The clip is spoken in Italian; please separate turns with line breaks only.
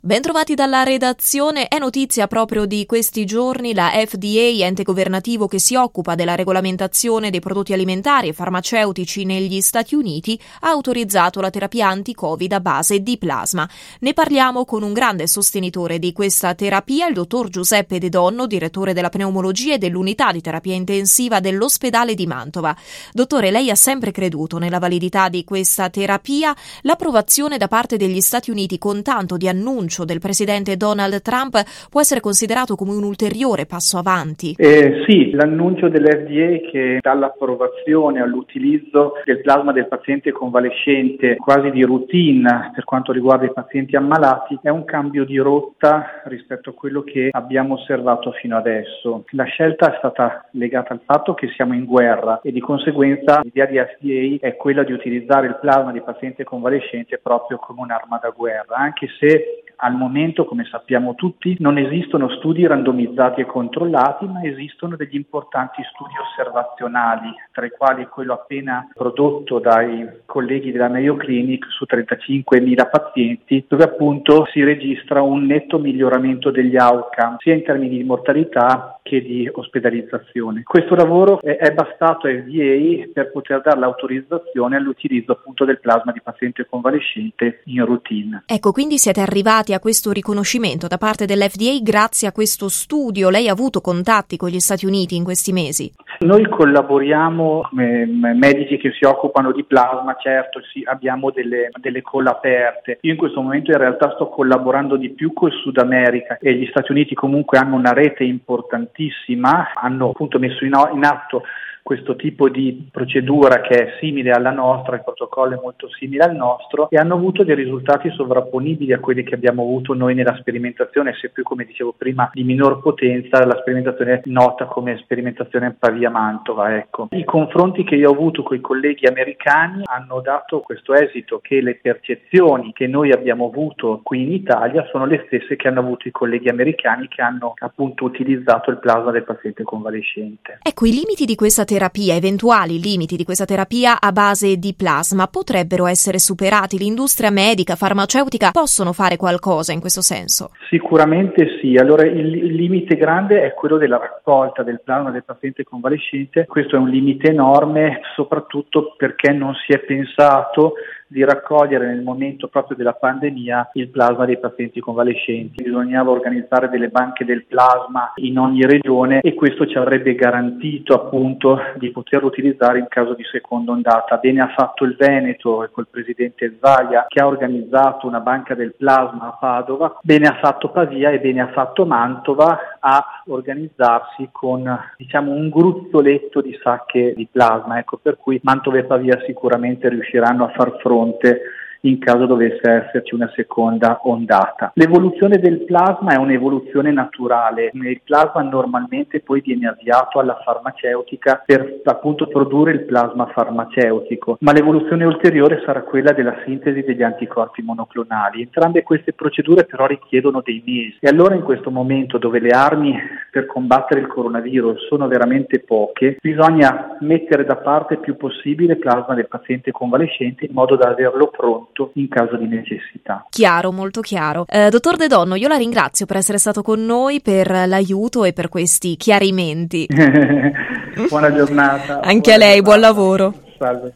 Bentrovati dalla redazione. È notizia proprio di questi giorni la FDA, ente governativo che si occupa della regolamentazione dei prodotti alimentari e farmaceutici negli Stati Uniti, ha autorizzato la terapia anti-Covid a base di plasma. Ne parliamo con un grande sostenitore di questa terapia, il dottor Giuseppe De Donno, direttore della pneumologia e dell'unità di terapia intensiva dell'ospedale di Mantova. Dottore, lei ha sempre creduto nella validità di questa terapia. L'approvazione da parte degli Stati Uniti con tanto di annuncio del presidente Donald Trump può essere considerato come un ulteriore passo avanti?
Sì, l'annuncio dell'FDA che dà l'approvazione all'utilizzo del plasma del paziente convalescente quasi di routine per quanto riguarda i pazienti ammalati è un cambio di rotta rispetto a quello che abbiamo osservato fino adesso. La scelta è stata legata al fatto che siamo in guerra e di conseguenza l'idea di FDA è quella di utilizzare il plasma di paziente convalescente proprio come un'arma da guerra, anche se al momento, come sappiamo tutti, non esistono studi randomizzati e controllati, ma esistono degli importanti studi osservazionali, tra i quali quello appena prodotto dai colleghi della Mayo Clinic su 35.000 pazienti, dove appunto si registra un netto miglioramento degli outcome, sia in termini di mortalità che di ospedalizzazione. Questo lavoro è bastato a FDA per poter dare l'autorizzazione all'utilizzo appunto del plasma di paziente convalescente in routine.
Ecco, quindi siete arrivati a questo riconoscimento da parte dell'FDA grazie a questo studio. Lei ha avuto contatti con gli Stati Uniti in questi mesi?
Noi collaboriamo come medici che si occupano di plasma, certo sì, abbiamo delle call aperte. Io in questo momento in realtà sto collaborando di più col Sud America e gli Stati Uniti comunque hanno una rete importantissima, hanno appunto messo in atto questo tipo di procedura che è simile alla nostra, il protocollo è molto simile al nostro e hanno avuto dei risultati sovrapponibili a quelli che abbiamo avuto noi nella sperimentazione, seppur come dicevo prima di minor potenza, la sperimentazione è nota come sperimentazione Pavia-Mantova. Ecco. I confronti che io ho avuto con i colleghi americani hanno dato questo esito, che le percezioni che noi abbiamo avuto qui in Italia sono le stesse che hanno avuto i colleghi americani che hanno appunto utilizzato il plasma del paziente convalescente.
Ecco, i limiti di questa terapia, eventuali limiti di questa terapia a base di plasma potrebbero essere superati? L'industria medica, farmaceutica possono fare qualcosa in questo senso?
Sicuramente sì. Allora il limite grande è quello della raccolta del plasma del paziente convalescente. Questo è un limite enorme, soprattutto perché non si è pensato di raccogliere nel momento proprio della pandemia il plasma dei pazienti convalescenti. Bisognava organizzare delle banche del plasma in ogni regione e questo ci avrebbe garantito appunto di poterlo utilizzare in caso di seconda ondata. Bene ha fatto il Veneto col presidente Zaia che ha organizzato una banca del plasma a Padova, bene ha fatto Pavia e bene ha fatto Mantova a organizzarsi con un gruzzoletto di sacche di plasma. Ecco, per cui Mantova e Pavia sicuramente riusciranno a far fronte in caso dovesse esserci una seconda ondata. L'evoluzione del plasma è un'evoluzione naturale. Il plasma normalmente poi viene avviato alla farmaceutica per appunto produrre il plasma farmaceutico, ma l'evoluzione ulteriore sarà quella della sintesi degli anticorpi monoclonali. Entrambe queste procedure però richiedono dei mesi e allora in questo momento dove le armi per combattere il coronavirus sono veramente poche, bisogna mettere da parte il più possibile il plasma del paziente convalescente in modo da averlo pronto in caso di necessità.
Chiaro, molto chiaro. Dottor De Donno, io la ringrazio per essere stato con noi, per l'aiuto e per questi chiarimenti.
Buona giornata.
Anche a lei, buon lavoro.
Salve.